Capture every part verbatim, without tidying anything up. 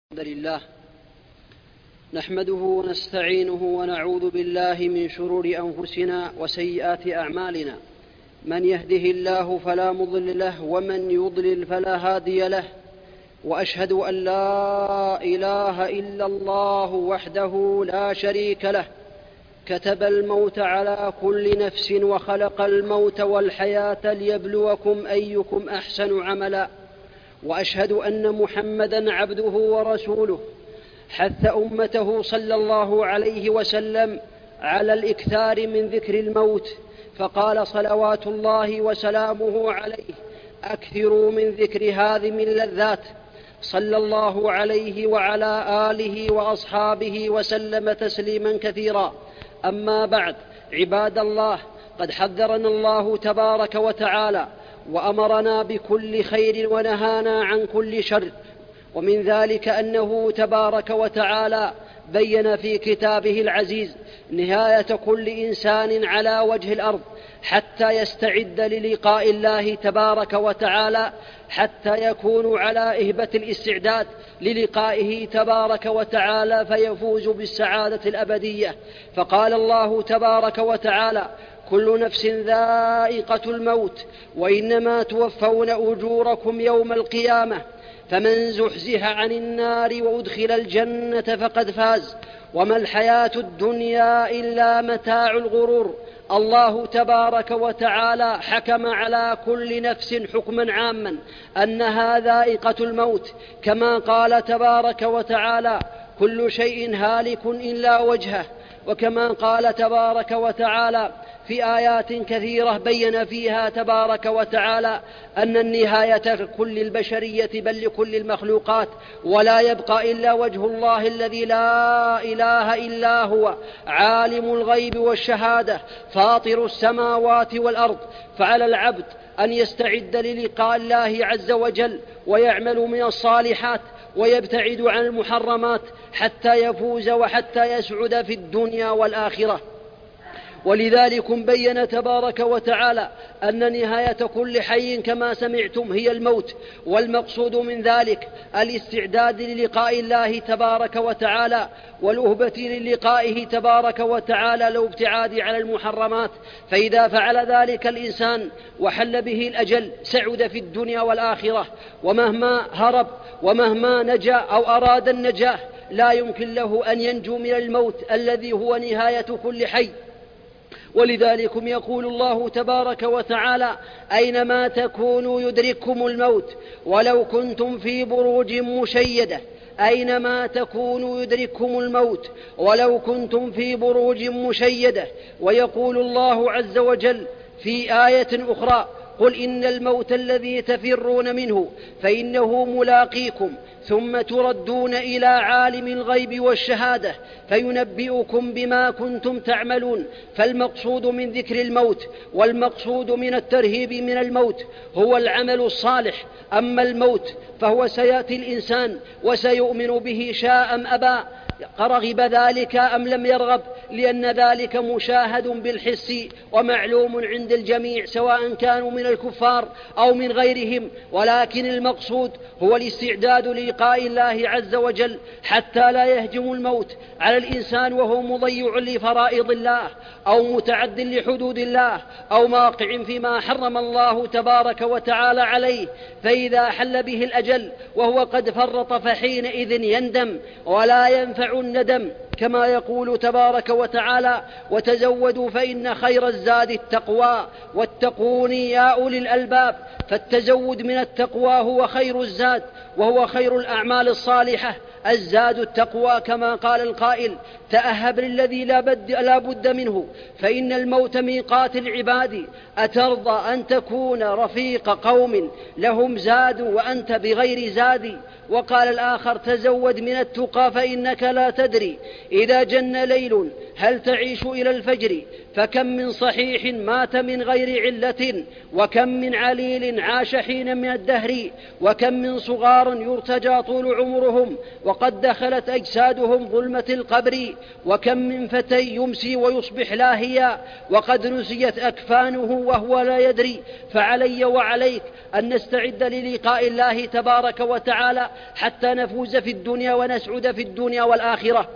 الحمد لله نحمده ونستعينه ونعوذ بالله من شرور أنفسنا وسيئات أعمالنا. من يهده الله فلا مضل له ومن يضلل فلا هادي له، وأشهد أن لا إله إلا الله وحده لا شريك له، كتب الموت على كل نفس وخلق الموت والحياة ليبلوكم أيكم أحسن عملا. وأشهد أن محمدًا عبده ورسوله، حث أمته صلى الله عليه وسلم على الإكثار من ذكر الموت، فقال صلوات الله وسلامه عليه: أكثروا من ذكر هذه اللذات. صلى الله عليه وعلى آله وأصحابه وسلم تسليما كثيرا. أما بعد، عباد الله، قد حذرنا الله تبارك وتعالى وأمرنا بكل خير ونهانا عن كل شر، ومن ذلك أنه تبارك وتعالى بين في كتابه العزيز نهاية كل إنسان على وجه الأرض حتى يستعد للقاء الله تبارك وتعالى، حتى يكون على إهبة الاستعداد للقائه تبارك وتعالى فيفوز بالسعادة الأبدية. فقال الله تبارك وتعالى: كل نفس ذائقة الموت وإنما توفون أجوركم يوم القيامة، فمن زحزح عن النار وأدخل الجنة فقد فاز، وما الحياة الدنيا إلا متاع الغرور. الله تبارك وتعالى حكم على كل نفس حكما عاما أنها ذائقة الموت، كما قال تبارك وتعالى: كل شيء هالك إلا وجهه. وكما قال تبارك وتعالى في آيات كثيرة بين فيها تبارك وتعالى أن النهاية لكل البشرية بل لكل المخلوقات، ولا يبقى إلا وجه الله الذي لا إله إلا هو، عالم الغيب والشهادة، فاطر السماوات والأرض. فعلى العبد أن يستعد للقاء الله عز وجل ويعمل من الصالحات ويبتعد عن المحرمات حتى يفوز وحتى يسعد في الدنيا والآخرة. ولذلك بين تبارك وتعالى أن نهاية كل حي كما سمعتم هي الموت، والمقصود من ذلك الاستعداد للقاء الله تبارك وتعالى والأهبة للقائه تبارك وتعالى لو ابتعاد على المحرمات. فإذا فعل ذلك الإنسان وحل به الأجل سعد في الدنيا والآخرة، ومهما هرب ومهما نجا أو أراد النجاة لا يمكن له أن ينجو من الموت الذي هو نهاية كل حي. ولذلك يقول الله تبارك وتعالى: أينما تكونوا يدرككم الموت ولو كنتم في بروج مشيدة. أينما تكونوا يدرككم الموت ولو كنتم في بروج مشيدة. ويقول الله عز وجل في آية أخرى: قل إن الموت الذي تفرون منه فإنه ملاقيكم ثم تردون إلى عالم الغيب والشهادة فينبئكم بما كنتم تعملون. فالمقصود من ذكر الموت والمقصود من الترهيب من الموت هو العمل الصالح. أما الموت فهو سيأتي الإنسان وسيؤمن به شاء أم أبى، رغب ذلك أم لم يرغب، لأن ذلك مشاهد بالحس ومعلوم عند الجميع سواء كانوا من الكفار أو من غيرهم. ولكن المقصود هو الاستعداد للقاء الله عز وجل حتى لا يهجم الموت على الإنسان وهو مضيع لفرائض الله أو متعد لحدود الله أو واقع فيما حرم الله تبارك وتعالى عليه. فإذا حل به الأجل وهو قد فرط فحينئذ يندم ولا ينفع الندم، كما يقول تبارك وتعالى: وتزودوا فإن خير الزاد التقوى واتقون يا أولي الألباب. فالتزود من التقوى هو خير الزاد وهو خير الأعمال الصالحة. الزاد التقوى، كما قال القائل: تأهب للذي لا بد, لا بد منه فإن الموت ميقات العباد. أترضى أن تكون رفيق قوم لهم زاد وأنت بغير زاد؟ وقال الآخر: تزود من التقى فإنك لا تدري إذا جن ليل هل تعيش إلى الفجر. فكم من صحيح مات من غير علة، وكم من عليل عاش حين من الدهر، وكم من صغار يرتجى طول عمرهم وقد دخلت أجسادهم ظلمة القبر، وكم من فتى يمسي ويصبح لاهيا وقد نسيت أكفانه وهو لا يدري. فعلي وعليك أن نستعد للقاء الله تبارك وتعالى حتى نفوز في الدنيا ونسعد في الدنيا والآخرة.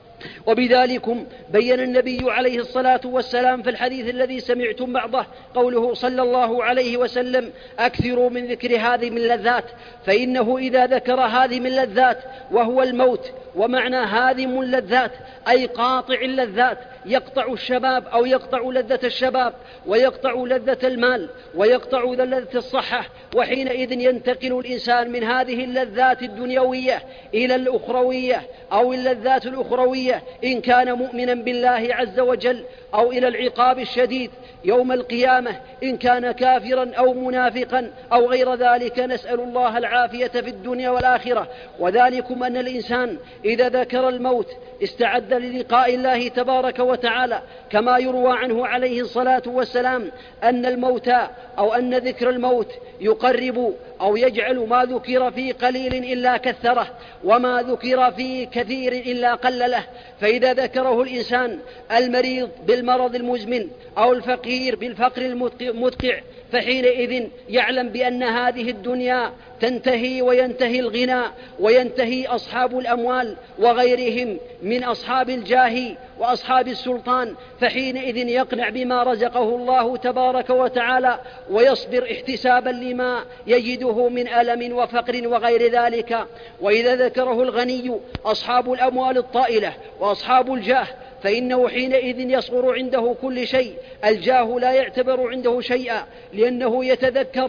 وبذلكم بين النبي عليه الصلاة والسلام في الحديث الذي سمعتم بعضه قوله صلى الله عليه وسلم: أكثروا من ذكر هذه من اللذات، فإنه إذا ذكر هذه من اللذات وهو الموت، ومعنى هادم اللذات أي قاطع اللذات، يقطع الشباب أو يقطع لذة الشباب، ويقطع لذة المال، ويقطع لذة الصحة، وحينئذ ينتقل الإنسان من هذه اللذات الدنيوية إلى الأخروية أو اللذات الأخروية إن كان مؤمنا بالله عز وجل، أو إلى العقاب الشديد يوم القيامة إن كان كافرا أو منافقا أو غير ذلك. نسأل الله العافية في الدنيا والآخرة. وذلكم أن الإنسان إذا ذكر الموت استعد للقاء الله تبارك وتعالى، كما يروى عنه عليه الصلاة والسلام أن الموت أو أن ذكر الموت يقرب أو يجعل ما ذكر في قليل إلا كثره، وما ذكر في كثير إلا قلله. فإذا ذكره الإنسان المريض بالمرض المزمن أو الفقير بالفقر المدقع، فحينئذ يعلم بأن هذه الدنيا تنتهي وينتهي الغنى وينتهي أصحاب الأموال وغيرهم من أصحاب الجاه وأصحاب السلطان، فحينئذ يقنع بما رزقه الله تبارك وتعالى ويصبر احتسابا لما يجده من ألم وفقر وغير ذلك. وإذا ذكره الغني أصحاب الأموال الطائلة وأصحاب الجاه، فإنه حينئذ يصغر عنده كل شيء، الجاه لا يعتبر عنده شيئا، لأنه يتذكر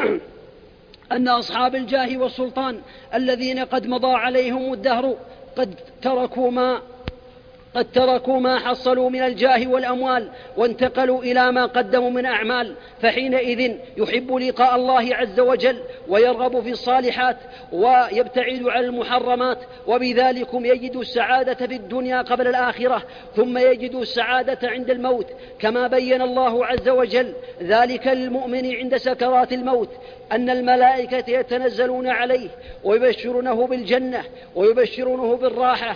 أن أصحاب الجاه والسلطان الذين قد مضى عليهم الدهر قد تركوا ما قد تركوا ما حصلوا من الجاه والأموال وانتقلوا إلى ما قدموا من أعمال، فحينئذ يحب لقاء الله عز وجل ويرغب في الصالحات ويبتعد عن المحرمات، وبذلكم يجد السعادة في الدنيا قبل الآخرة، ثم يجد السعادة عند الموت، كما بين الله عز وجل ذلك للمؤمن عند سكرات الموت أن الملائكة يتنزلون عليه ويبشرونه بالجنة ويبشرونه بالراحة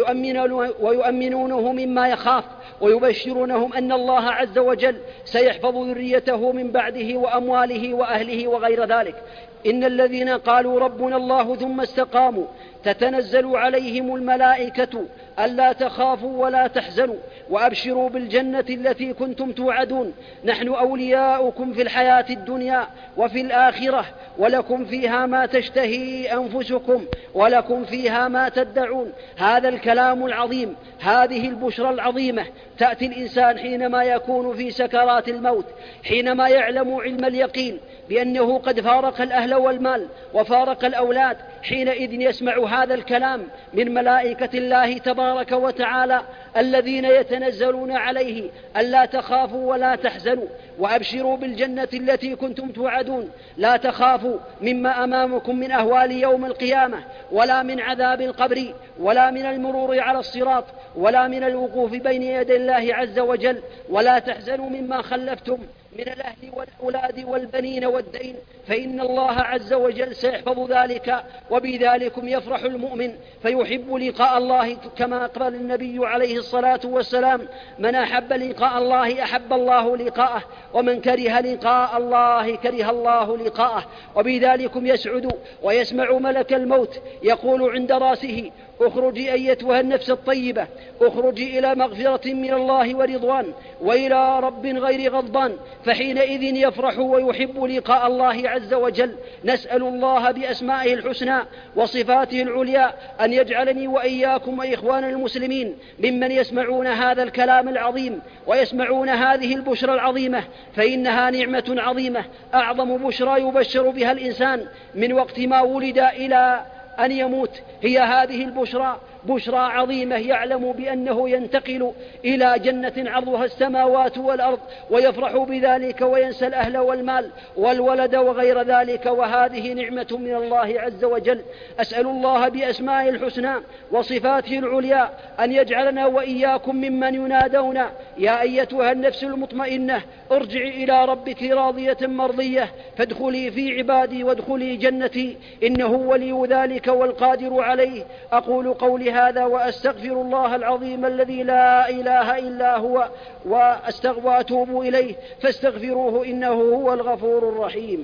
ويؤمنونه مما يخاف، ويبشرونهم أن الله عز وجل سيحفظ ذريته من بعده وأمواله وأهله وغير ذلك. إن الذين قالوا ربنا الله ثم استقاموا تتنزل عليهم الملائكة ألا تخافوا ولا تحزنوا وأبشروا بالجنة التي كنتم توعدون، نحن أولياؤكم في الحياة الدنيا وفي الآخرة، ولكم فيها ما تشتهي أنفسكم ولكم فيها ما تدعون. هذا الكلام العظيم، هذه البشرى العظيمة تأتي الإنسان حينما يكون في سكرات الموت، حينما يعلم علم اليقين بأنه قد فارق الأهل والمال وفارق الأولاد، حينئذ يسمع هذا الكلام من ملائكة الله تبارك وتعالى الذين يتنزلون عليه ألا تخافوا ولا تحزنوا وأبشروا بالجنة التي كنتم توعدون. لا تخافوا مما أمامكم من أهوال يوم القيامة، ولا من عذاب القبر، ولا من المرور على الصراط، ولا من الوقوف بين يدي الله عز وجل، ولا تحزنوا مما خلفتم من الأهل والأولاد والبنين والدين، فإن الله عز وجل سيحفظ ذلك. وبذلكم يفرح المؤمن فيحب لقاء الله، كما قال النبي عليه الصلاة والسلام: من أحب لقاء الله أحب الله لقاءه، ومن كره لقاء الله كره الله لقاءه. وبذلكم يسعد ويسمع ملك الموت يقول عند راسه: اخرجي أيتها النفس الطيبة، اخرجي إلى مغفرة من الله ورضوان وإلى رب غير غضبان. فحينئذ يفرح ويحب لقاء الله عز وجل. نسأل الله بأسمائه الحسنى وصفاته العليا أن يجعلني وإياكم وإخوان المسلمين ممن يسمعون هذا الكلام العظيم ويسمعون هذه البشرى العظيمة، فإنها نعمة عظيمة، أعظم بشرى يبشر بها الإنسان من وقت ما ولد إلى أن يموت هي هذه البشرى، بشرى عظيمة يعلم بأنه ينتقل إلى جنة عرضها السماوات والأرض، ويفرح بذلك وينسى الأهل والمال والولد وغير ذلك، وهذه نعمة من الله عز وجل. أسأل الله بأسمائه الحسنى وصفاته العليا أن يجعلنا وإياكم ممن ينادون يا أيتها النفس المطمئنة ارجعي إلى ربك راضية مرضية فادخلي في عبادي وادخلي جنتي، إنه ولي ذلك والقادر عليه. أقول قولي هذا وأستغفر الله العظيم الذي لا إله إلا هو وأتوب إليه، فاستغفروه إنه هو الغفور الرحيم.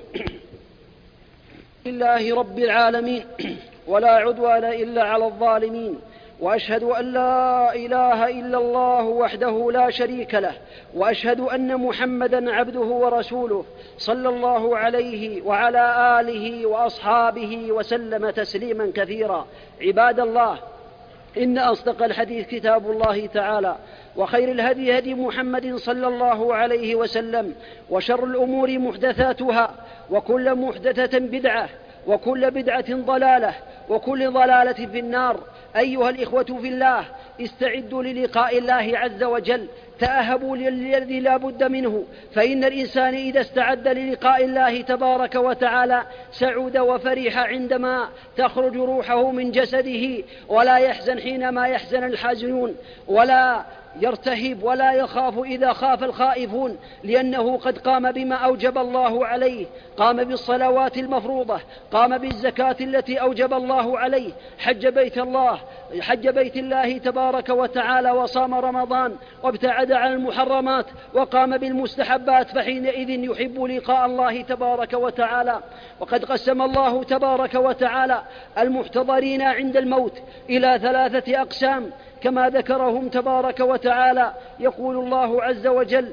لله رب العالمين ولا عدوان إلا على الظالمين، وأشهد أن لا إله إلا الله وحده لا شريك له، وأشهد أن محمدا عبده ورسوله صلى الله عليه وعلى آله وأصحابه وسلم تسليما كثيرا. عباد الله، إن أصدق الحديث كتاب الله تعالى، وخير الهدي هدي محمد صلى الله عليه وسلم، وشر الأمور محدثاتها، وكل محدثة بدعة، وكل بدعة ضلالة، وكل ضلالة في النار. أيها الإخوة في الله، استعدوا للقاء الله عز وجل، تأهبوا للذي لا بد منه، فإن الإنسان إذا استعد للقاء الله تبارك وتعالى سعد وفرح عندما تخرج روحه من جسده، ولا يحزن حينما يحزن الحازنون، ولا يرتهب ولا يخاف إذا خاف الخائفون، لأنه قد قام بما أوجب الله عليه، قام بالصلوات المفروضة، قام بالزكاة التي أوجب الله عليه، حج بيت الله حج بيت الله تبارك وتعالى، وصام رمضان، وابتعد عن المحرمات، وقام بالمستحبات، فحينئذ يحب لقاء الله تبارك وتعالى. وقد قسم الله تبارك وتعالى المحتضرين عند الموت إلى ثلاثة أقسام كما ذكرهم تبارك وتعالى. يقول الله عز وجل: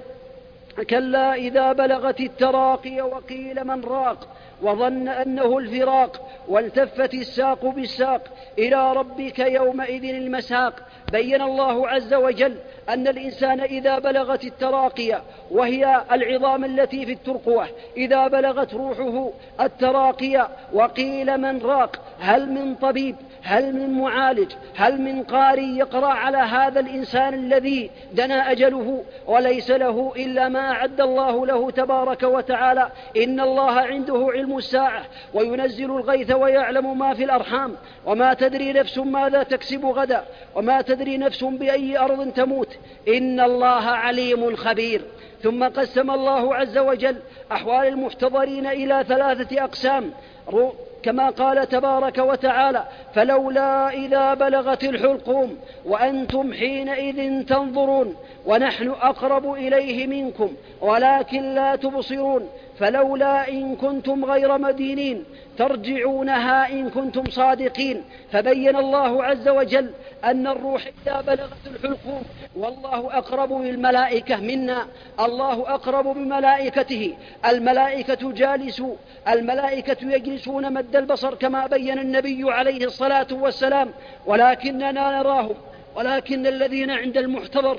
كلا إذا بلغت التراقي وقيل من راق وظن أنه الفراق والتفت الساق بالساق إلى ربك يومئذ المساق. بين الله عز وجل أن الإنسان إذا بلغت التراقية، وهي العظام التي في الترقوة، إذا بلغت روحه التراقية وقيل من راق، هل من طبيب، هل من معالج، هل من قاري يقرأ على هذا الإنسان الذي دنا أجله وليس له إلا ما أعد الله له تبارك وتعالى؟ إن الله عنده علم الساعة وينزل الغيث ويعلم ما في الأرحام، وما تدري نفس ماذا تكسب غدا، وما تدري نفس بأي أرض تموت، إن الله عليم خبير. ثم قسم الله عز وجل أحوال المحتضرين إلى ثلاثة أقسام كما قال تبارك وتعالى: فلولا إذا بلغت الحلقوم وأنتم حينئذ تنظرون ونحن أقرب إليه منكم ولكن لا تبصرون، فلولا إن كنتم غير مدينين ترجعونها إن كنتم صادقين. فبين الله عز وجل أن الروح إذا بلغت الحلقوم، والله أقرب بالملائكة منا، الله أقرب بملائكته، الملائكة جالسوا الملائكة يجلسون مد البصر كما بين النبي عليه الصلاة والسلام، ولكننا نراهم، ولكن الذين عند المحتضر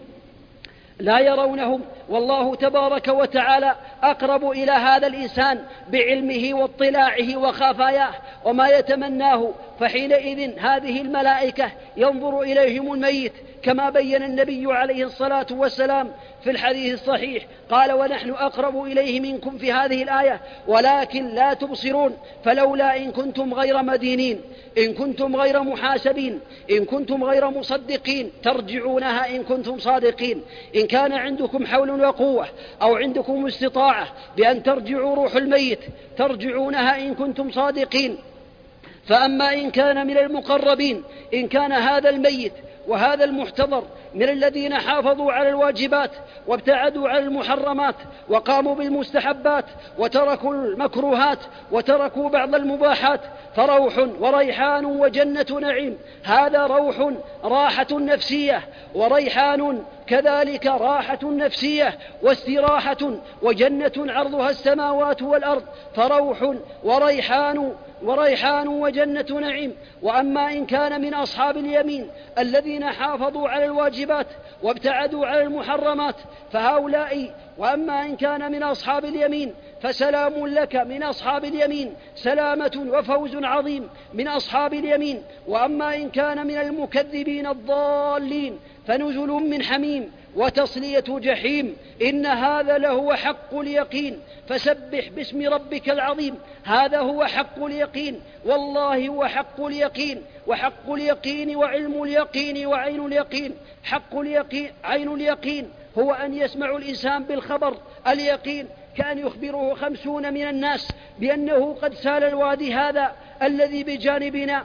لا يرونهم، والله تبارك وتعالى أقرب إلى هذا الإنسان بعلمه واطلاعه وخفاياه وما يتمناه. فحينئذ هذه الملائكة ينظر إليهم الميت كما بين النبي عليه الصلاة والسلام في الحديث الصحيح، قال: ونحن أقرب إليه منكم في هذه الآية ولكن لا تبصرون. فلولا إن كنتم غير مدينين، إن كنتم غير محاسبين، إن كنتم غير مصدقين ترجعونها إن كنتم صادقين. إن كان عندكم حول وقوة أو عندكم استطاعة بأن ترجعوا روح الميت ترجعونها إن كنتم صادقين. فأما إن كان من المقربين، إن كان هذا الميت وهذا المحتضر من الذين حافظوا على الواجبات وابتعدوا عن المحرمات وقاموا بالمستحبات وتركوا المكروهات وتركوا بعض المباحات، فروح وريحان وجنة نعيم. هذا روح راحة نفسية، وريحان كذلك راحة نفسية واستراحة، وجنة عرضها السماوات والأرض، فروح وريحان وريحان وجنة نعيم. وأما إن كان من أصحاب اليمين الذين حافظوا على الواجبات وابتعدوا عن المحرمات، فهؤلاء وأما إن كان من أصحاب اليمين فسلام لك من أصحاب اليمين، سلامة وفوز عظيم من أصحاب اليمين. وأما إن كان من المكذبين الضالين فنزل من حميم وتصلية جحيم، إن هذا لهو حق اليقين. فسبح باسم ربك العظيم، هذا هو حق اليقين، والله هو حق اليقين. وحق اليقين وعلم اليقين وعين اليقين. حق اليقين عين اليقين هو أن يسمع الإنسان بالخبر اليقين، كأن يخبره خمسون من الناس بأنه قد سال الوادي هذا الذي بجانبنا.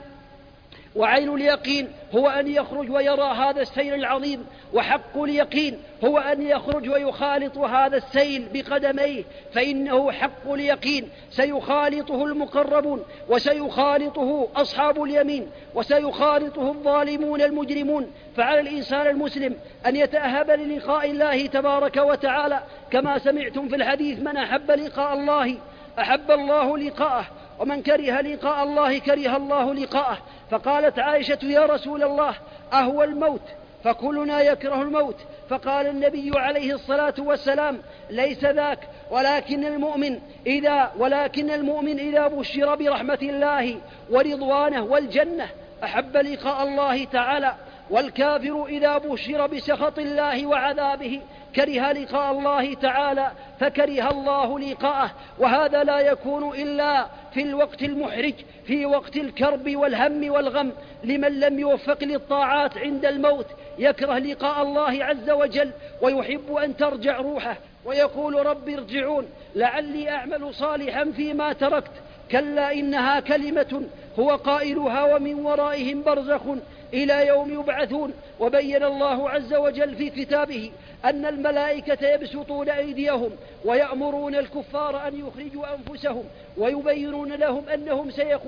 وعين اليقين هو أن يخرج ويرى هذا السيل العظيم. وحق اليقين هو أن يخرج ويخالط هذا السيل بقدميه، فإنه حق اليقين سيخالطه المقربون، وسيخالطه أصحاب اليمين، وسيخالطه الظالمون المجرمون. فعلى الإنسان المسلم أن يتأهب للقاء الله تبارك وتعالى، كما سمعتم في الحديث: من أحب لقاء الله أحب الله لقاءه، ومن كره لقاء الله كره الله لقاءه. فقالت عائشة: يا رسول الله، أهو الموت؟ فكلنا يكره الموت. فقال النبي عليه الصلاة والسلام: ليس ذاك، ولكن المؤمن إذا ولكن المؤمن إذا بشر برحمة الله ورضوانه والجنة أحب لقاء الله تعالى، والكافر إذا بشر بسخط الله وعذابه كره لقاء الله تعالى فكره الله لقاءه. وهذا لا يكون إلا في الوقت المحرج، في وقت الكرب والهم والغم. لمن لم يوفق للطاعات عند الموت يكره لقاء الله عز وجل، ويحب أن ترجع روحه، ويقول: رب ارجعون لعلي أعمل صالحا فيما تركت. كلا إنها كلمة هو قائلها ومن ورائهم برزخ إلى يوم يبعثون. وبين الله عز وجل في كتابه أن الملائكة يبسطون أيديهم ويأمرون الكفار أن يخرجوا أنفسهم، ويبينون لهم أنهم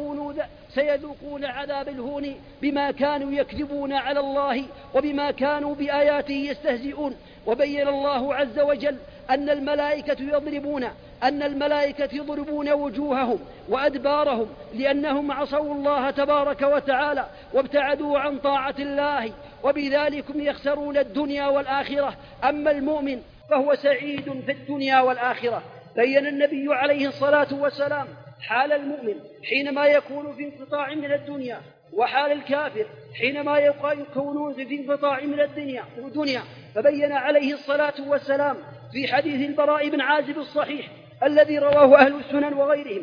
سيذوقون عذاب الهون بما كانوا يكذبون على الله وبما كانوا بآياته يستهزئون. وبين الله عز وجل أن الملائكة يضربون أن الملائكة يضربون وجوههم وأدبارهم لأنهم عصوا الله تبارك وتعالى وابتعدوا عن طاعة الله، وبذلك يخسرون الدنيا والآخرة. أما المؤمن فهو سعيد في الدنيا والآخرة. بين النبي عليه الصلاة والسلام حال المؤمن حينما يكون في انقطاع من الدنيا، وحال الكافر حينما يكونون في انقطاع من الدنيا الدنيا فبين عليه الصلاة والسلام في حديث البراء بن عازب الصحيح الذي رواه أهل السنن وغيرهم،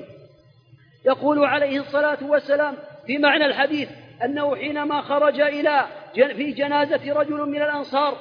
يقول عليه الصلاة والسلام في معنى الحديث أنه حينما خرج إلى في جنازة رجل من الأنصار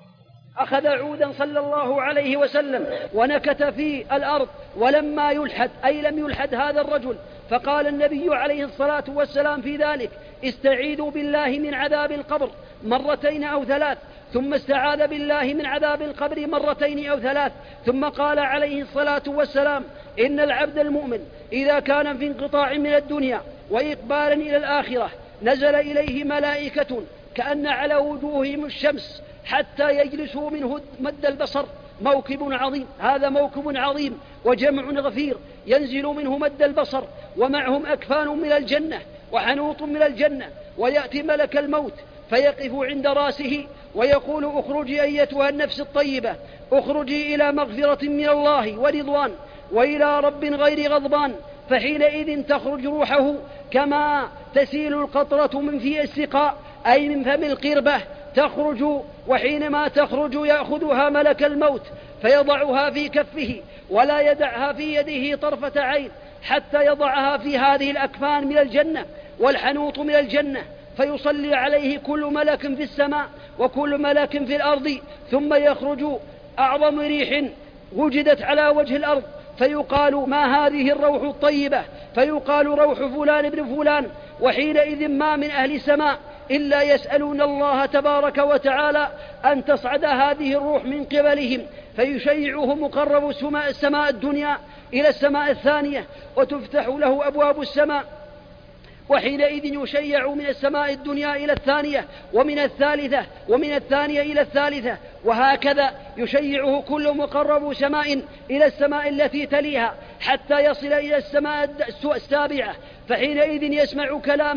أخذ عودا صلى الله عليه وسلم ونكت في الأرض، ولما يلحد أي لم يلحد هذا الرجل، فقال النبي عليه الصلاة والسلام في ذلك: استعيذوا بالله من عذاب القبر مرتين أو ثلاث. ثم استعاذ بالله من عذاب القبر مرتين أو ثلاث. ثم قال عليه الصلاة والسلام: إن العبد المؤمن إذا كان في انقطاع من الدنيا وإقبال إلى الآخرة نزل إليه ملائكة كأن على وجوههم الشمس حتى يجلسوا منه مد البصر. موكب عظيم، هذا موكب عظيم وجمع غفير ينزل منه مد البصر، ومعهم أكفان من الجنة وحنوط من الجنة، ويأتي ملك الموت فيقف عند راسه ويقول: اخرجي أيتها النفس الطيبة، اخرجي إلى مغفرة من الله ورضوان وإلى رب غير غضبان. فحينئذ تخرج روحه كما تسيل القطرة من في السقاء أي من فم القربة تخرج، وحينما تخرج يأخذها ملك الموت فيضعها في كفه ولا يدعها في يده طرفة عين حتى يضعها في هذه الأكفان من الجنة والحنوط من الجنة، فيصلي عليه كل ملك في السماء وكل ملك في الأرض. ثم يخرج أعظم ريح وجدت على وجه الأرض فيقال: ما هذه الروح الطيبة؟ فيقال: روح فلان ابن فلان. وحينئذ ما من أهل السماء إلا يسألون الله تبارك وتعالى أن تصعد هذه الروح من قبلهم، فيشيعه مقرب السماء الدنيا إلى السماء الثانية وتفتح له أبواب السماء، وحينئذ يشيع من السماء الدنيا إلى الثانية ومن الثالثة ومن الثانية إلى الثالثة، وهكذا يشيعه كل مقرب سماء إلى السماء التي تليها حتى يصل إلى السماء السابعة. فحينئذ يسمع كلاما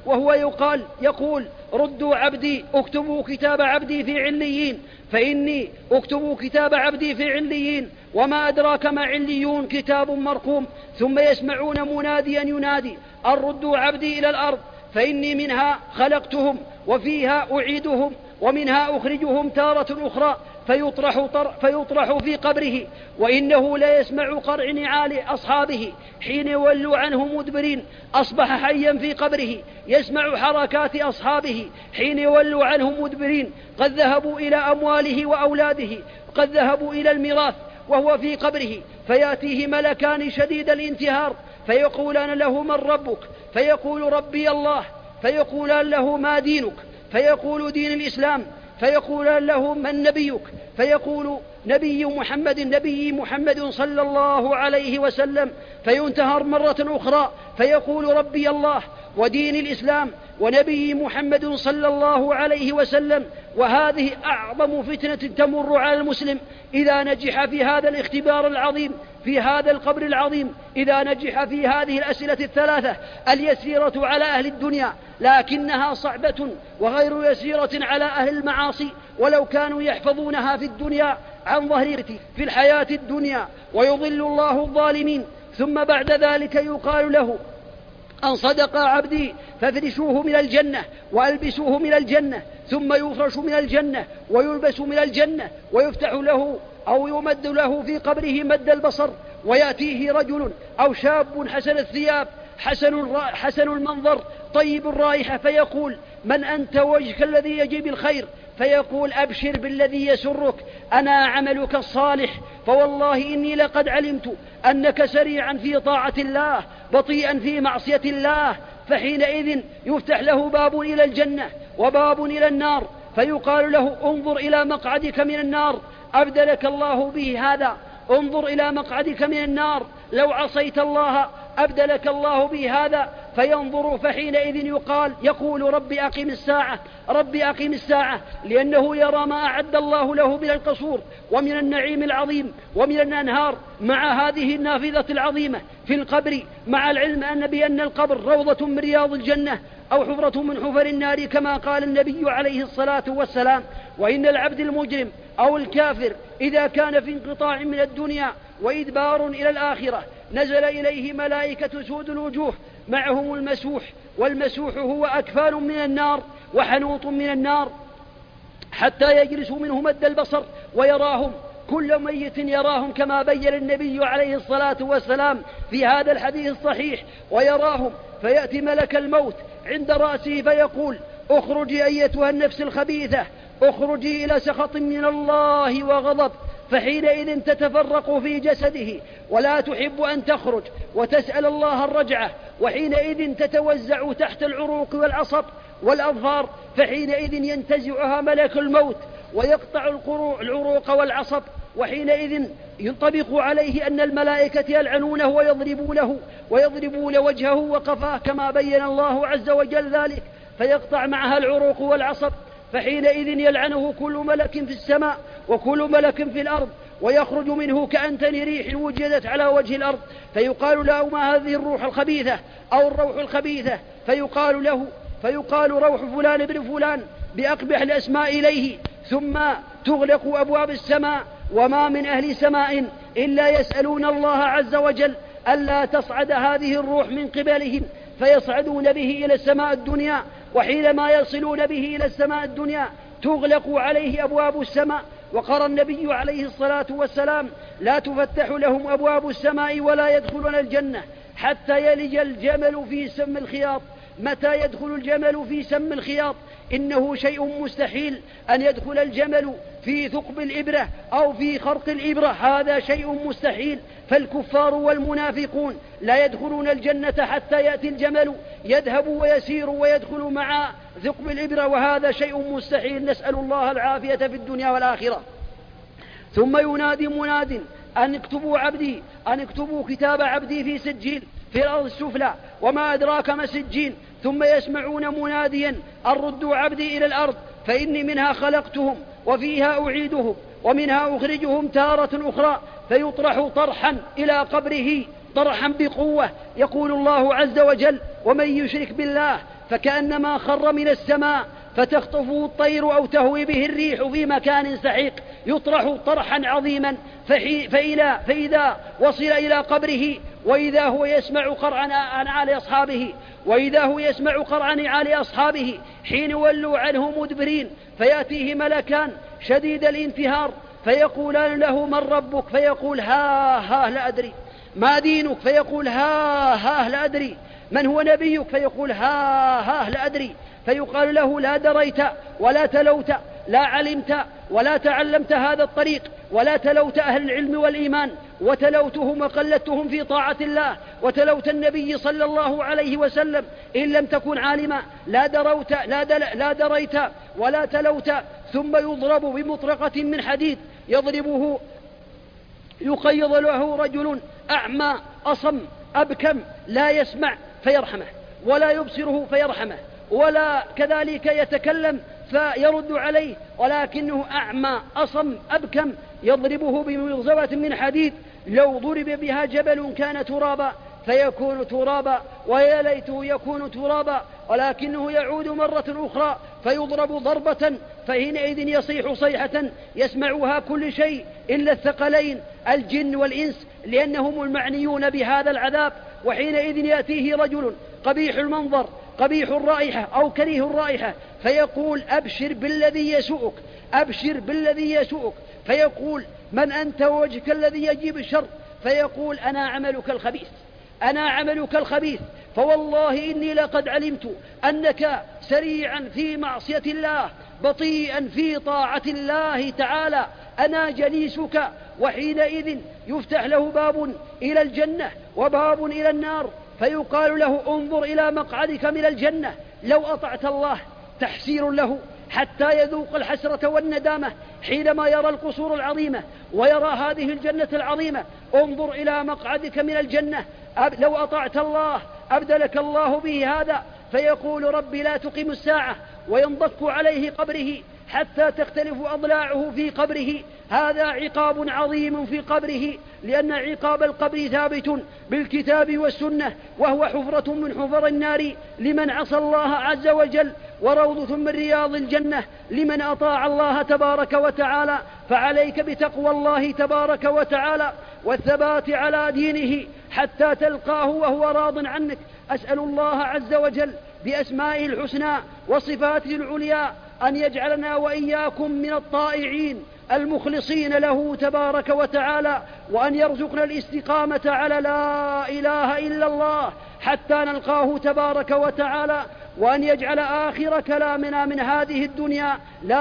وهو يقال يقول ردوا عبدي اكتبوا كتاب عبدي في عليين، فإني اكتبوا كتاب عبدي في عليين، وما أدراك ما عليون كتاب مرقوم. ثم يسمعون مناديا ينادي أن ردوا عبدي إلى الأرض فإني منها خلقتهم وفيها أعيدهم ومنها أخرجهم تارة أخرى، فيطرح, فيطرح في قبره، وإنه لا يسمع قرع نعال أصحابه حين يولوا عنه مدبرين. أصبح حيا في قبره يسمع حركات أصحابه حين يولوا عنه مدبرين، قد ذهبوا إلى أمواله وأولاده، قد ذهبوا إلى الميراث وهو في قبره، فيأتيه ملكان شديد الانتهار فيقولان له من ربك؟ فيقول ربي الله. فيقولان له ما دينك؟ فيقول دين الإسلام. فيقولان له من نبيك؟ فيقول نبي محمد نبي محمد صلى الله عليه وسلم. فينتهر مرة أخرى فيقول ربي الله ودين الإسلام ونبي محمد صلى الله عليه وسلم. وهذه أعظم فتنة تمر على المسلم إذا نجح في هذا الاختبار العظيم، في هذا القبر العظيم، إذا نجح في هذه الأسئلة الثلاثة اليسيرة على أهل الدنيا، لكنها صعبة وغير يسيرة على أهل المعاصي، ولو كانوا يحفظونها في الدنيا عن ظهرتي في الحياة الدنيا، ويضل الله الظالمين. ثم بعد ذلك يقال له أن صدق عبدي فافرشوه من الجنة وألبسوه من الجنة، ثم يفرش من الجنة ويلبس من الجنة، ويفتح له أو يمد له في قبره مد البصر، ويأتيه رجل أو شاب حسن الثياب حسن, حسن المنظر طيب الرائحة، فيقول من أنت وجهك الذي يجيب الخير؟ فيقول أبشر بالذي يسرك، أنا عملك الصالح، فوالله إني لقد علمت أنك سريعا في طاعة الله بطيئا في معصية الله. فحينئذ يفتح له باب إلى الجنة وباب إلى النار، فيقال له انظر إلى مقعدك من النار أبدلك الله به هذا، انظر إلى مقعدك من النار لو عصيت الله أبدلك الله به هذا. فينظر، فحينئذ يقال يقول ربي أقم الساعة ربي أقم الساعة، لأنه يرى ما أعد الله له من القصور ومن النعيم العظيم ومن الأنهار مع هذه النافذة العظيمة في القبر، مع العلم أن بأن القبر روضة من رياض الجنة أو حفرة من حفر النار، كما قال النبي عليه الصلاة والسلام. وإن العبد المجرم أو الكافر إذا كان في انقطاع من الدنيا وإدبار إلى الآخرة نزل إليه ملائكة سود الوجوه معهم المسوح، والمسوح هو أكفان من النار وحنوط من النار، حتى يجلس منه مد البصر ويراهم، كل ميت يراهم كما بين النبي عليه الصلاة والسلام في هذا الحديث الصحيح، ويراهم. فيأتي ملك الموت عند رأسه فيقول اخرجي أيتها النفس الخبيثة، اخرجي إلى سخط من الله وغضب. فحينئذ تتفرق في جسده ولا تحب أن تخرج وتسأل الله الرجعة، وحينئذ تتوزع تحت العروق والعصب والأظفار، فحينئذ ينتزعها ملك الموت ويقطع العروق والعصب، وحينئذ ينطبق عليه أن الملائكة يلعنونه ويضربونه ويضربون وجهه وقفاه كما بين الله عز وجل ذلك، فيقطع معها العروق والعصب. فحينئذ يلعنه كل ملك في السماء وكل ملك في الأرض، ويخرج منه كأنتن ريح وجدت على وجه الأرض، فيقال له ما هذه الروح الخبيثة أو الروح الخبيثة؟ فيقال له فيقال روح فلان بن فلان بأقبح الأسماء إليه. ثم تغلق أبواب السماء، وما من أهل سماء إلا يسألون الله عز وجل ألا تصعد هذه الروح من قبلهم، فيصعدون به إلى السماء الدنيا، وحينما يصلون به إلى السماء الدنيا تغلق عليه أبواب السماء. وقرأ النبي عليه الصلاة والسلام لا تفتح لهم أبواب السماء ولا يدخلون الجنة حتى يلج الجمل في سم الخياط. متى يدخل الجمل في سم الخياط؟ إنه شيء مستحيل أن يدخل الجمل في ثقب الإبرة أو في خرق الإبرة، هذا شيء مستحيل. فالكفار والمنافقون لا يدخلون الجنة حتى يأتي الجمل يذهب ويسير ويدخل مع ثقب الإبرة، وهذا شيء مستحيل، نسأل الله العافية في الدنيا والآخرة. ثم ينادي مناد أن اكتبوا عبدي أن اكتبوا كتاب عبدي في سجيل في الأرض السفلى، وما أدراك ما سجين. ثم يسمعون مناديا أن ردوا عبدي إلى الأرض فإني منها خلقتهم وفيها أعيدهم ومنها أخرجهم تارة أخرى، فيطرح طرحا إلى قبره طرحا بقوة. يقول الله عز وجل ومن يشرك بالله فكأنما خر من السماء فتخطفه الطير أو تهوي به الريح في مكان سحيق، يطرح طرحا عظيما فإذا, فإذا وصل إلى قبره وإذا هو يسمع قرع نعال أصحابه وإذا هو يسمع قرع نعال أصحابه حين ولوا عنه مدبرين، فيأتيه ملكان شديد الانتهار فيقولان له: من ربك؟ فيقول: ها ها لا أدري. ما دينك؟ فيقول: ها ها لا أدري. من هو نبيك؟ فيقول: ها ها لا أدري. فيقال له: لا دريت ولا تلوت، لا علمت ولا تعلمت هذا الطريق، ولا تلوت أهل العلم والإيمان، وتلوتهم وقلدتهم في طاعة الله، وتلوت النبي صلى الله عليه وسلم إن لم تكن عالما، لا دروت لا, دل لا دريت ولا تلوت. ثم يضرب بمطرقة من حديد يضربه، يقيض له رجل أعمى أصم أبكم لا يسمع فيرحمه، ولا يبصره فيرحمه، ولا كذلك يتكلم فيرد عليه، ولكنه أعمى أصم أبكم يضربه بمغزوة من حديد، لو ضرب بها جبل كان ترابا فيكون ترابا، ويا ليته يكون ترابا، ولكنه يعود مرة أخرى فيضرب ضربة، فحينئذ يصيح صيحة يسمعها كل شيء إلا الثقلين الجن والإنس، لأنهم المعنيون بهذا العذاب. وحينئذ يأتيه رجل قبيح المنظر قبيح الرائحة أو كريه الرائحة فيقول: أبشر بالذي يسوءك، أبشر بالذي يسوءك. فيقول: من أنت ووجهك الذي يجيب الشر؟ فيقول: أنا عملك الخبيث، أنا عملك الخبيث، فوالله إني لقد علمت أنك سريعا في معصية الله بطيئا في طاعة الله تعالى، أنا جليسك. وحينئذ يفتح له باب إلى الجنة وباب إلى النار، فيقال له: انظر إلى مقعدك من الجنة، لو أطعت الله، تحسير له حتى يذوق الحسرة والندامة حينما يرى القصور العظيمة ويرى هذه الجنة العظيمة. انظر إلى مقعدك من الجنة، لو أطعت الله أبدلك الله به هذا. فيقول: ربي لا تقم الساعة، وينضك عليه قبره حتى تختلف أضلاعه في قبره. هذا عقاب عظيم في قبره، لأن عقاب القبر ثابت بالكتاب والسنة، وهو حفرة من حفر النار لمن عصى الله عز وجل، وروضة من رياض الجنة لمن أطاع الله تبارك وتعالى. فعليك بتقوى الله تبارك وتعالى والثبات على دينه حتى تلقاه وهو راض عنك. أسأل الله عز وجل بأسمائه الحسنى وصفاته العليا أن يجعلنا وإياكم من الطائعين المخلصين له تبارك وتعالى، وأن يرزقنا الاستقامة على لا إله إلا الله حتى نلقاه تبارك وتعالى، وأن يجعل آخر كلامنا من هذه الدنيا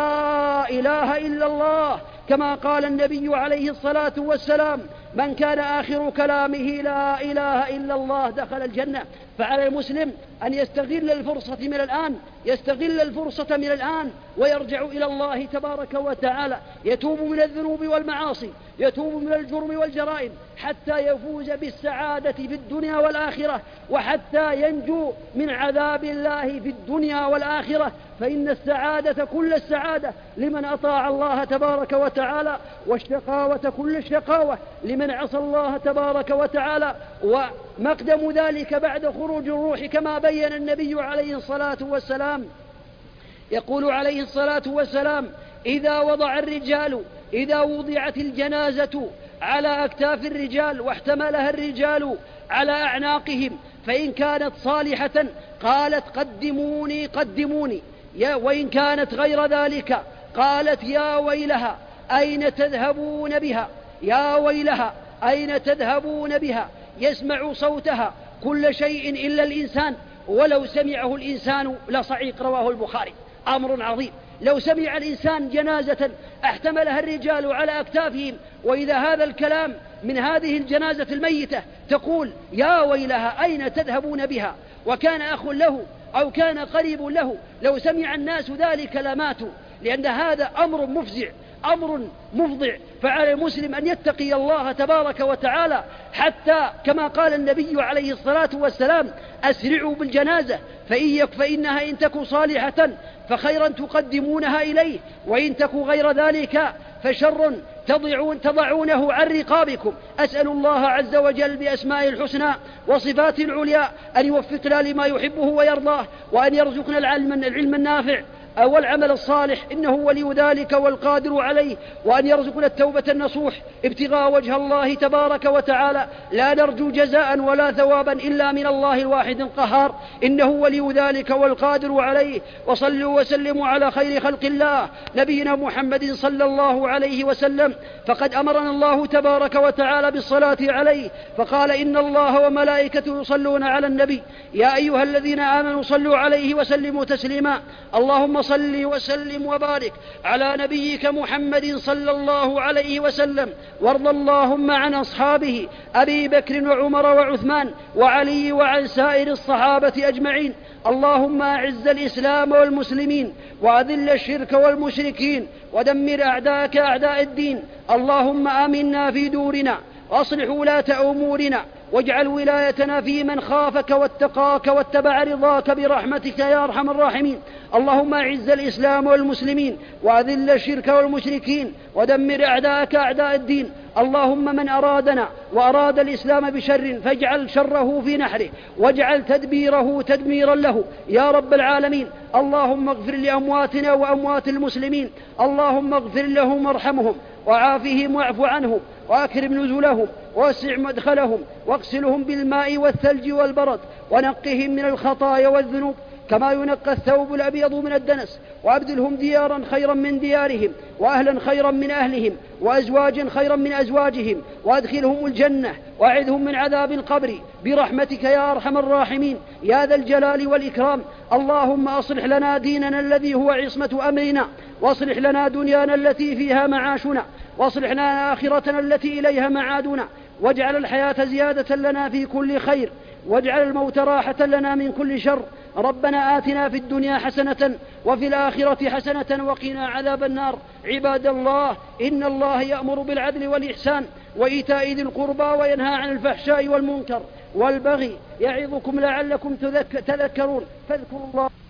لا إله إلا الله، كما قال النبي عليه الصلاة والسلام: من كان آخر كلامه لا إله إلا الله دخل الجنة. فعلى المسلم أن يستغل الفرصة من الآن يستغل الفرصة من الآن ويرجع إلى الله تبارك وتعالى، يتوب من الذنوب والمعاصي، يتوب من الجرم والجرائم، حتى يفوز بالسعادة في الدنيا والآخرة، وحتى ينجو من عذاب الله في الدنيا والآخرة. فإن السعادة كل السعادة لمن أطاع الله تبارك وتعالى، والشقاوة كل الشقاوة لمن عصى الله تبارك وتعالى. ومقدم ذلك بعد خروج الروح كما بين النبي عليه الصلاة والسلام، يقول عليه الصلاة والسلام: إذا وضع الرجال إذا وضعت الجنازة على أكتاف الرجال واحتملها الرجال على أعناقهم، فإن كانت صالحة قالت: قدموني قدموني، وإن كانت غير ذلك قالت: يا ويلها أين تذهبون بها، يا ويلها أين تذهبون بها. يسمع صوتها كل شيء إلا الإنسان، ولو سمعه الإنسان لصعيق. رواه البخاري. أمر عظيم. لو سمع الإنسان جنازة احتملها الرجال على أكتافهم، وإذا هذا الكلام من هذه الجنازة الميتة تقول: يا ويلها أين تذهبون بها، وكان أخ له أو كان قريب له، لو سمع الناس ذلك لماتوا، لأن هذا أمر مفزع، أمر مفضع. فعلى المسلم أن يتقي الله تبارك وتعالى، حتى كما قال النبي عليه الصلاة والسلام: أسرعوا بالجنازة فإنها إن تكن صالحة فخيرا تقدمونها إليه، وإن تكن غير ذلك فشر تضعون تضعونه عن رقابكم. أسأل الله عز وجل بأسمائه الحسنى وصفاته العليا أن يوفقنا لما يحبه ويرضاه، وأن يرزقنا العلم, العلم النافع والعمل الصالح، إنه ولي ذلك والقادر عليه، وأن يرزقنا التوبة النصوح ابتغاء وجه الله تبارك وتعالى، لا نرجو جزاء ولا ثوابا إلا من الله الواحد القهار، إنه ولي ذلك والقادر عليه. وصلوا وسلموا على خير خلق الله نبينا محمد صلى الله عليه وسلم، فقد أمرنا الله تبارك وتعالى بالصلاة عليه، فقال إن الله وملائكته يصلون على النبي يا أيها الذين آمنوا صلوا عليه وسلموا تسليما. اللهم صل وسلم وبارك على نبيك محمد صلى الله عليه وسلم، وارض اللهم عن أصحابه أبي بكر وعمر وعثمان وعلي وعن سائر الصحابة أجمعين. اللهم أعز الإسلام والمسلمين وأذل الشرك والمشركين ودمر أعداءك أعداء الدين. اللهم آمنا في دورنا وأصلح ولاة أمورنا، واجعل ولايتنا في من خافك واتقاك واتبع رضاك برحمتك يا أرحم الراحمين. اللهم أعز الإسلام والمسلمين وأذل الشرك والمشركين ودمر أعداءك أعداء الدين. اللهم من أرادنا وأراد الإسلام بشر فاجعل شره في نحره، واجعل تدبيره تدميرا له يا رب العالمين. اللهم اغفر لأمواتنا وأموات المسلمين، اللهم اغفر لهم وارحمهم وعافهم واعف عنهم وأكرم نزلهم ووسع مدخلهم واغسلهم بالماء والثلج والبرد ونقهم من الخطايا والذنوب كما ينقى الثوب الأبيض من الدنس، وأبدلهم ديارا خيرا من ديارهم وأهلا خيرا من أهلهم وأزواجا خيرا من أزواجهم، وأدخلهم الجنة وأعذهم من عذاب القبر برحمتك يا أرحم الراحمين يا ذا الجلال والإكرام. اللهم أصلح لنا ديننا الذي هو عصمة أمرنا، واصلح لنا دنيانا التي فيها معاشنا، واصلح لنا آخرتنا التي إليها معادنا، واجعل الحياة زيادة لنا في كل خير، واجعل الموت راحة لنا من كل شر. ربنا آتنا في الدنيا حسنة وفي الآخرة حسنة وقنا عذاب النار. عباد الله، إن الله يأمر بالعدل والإحسان وإيتاء ذي القربى وينهى عن الفحشاء والمنكر والبغي، يعظكم لعلكم تذكرون، فاذكروا الله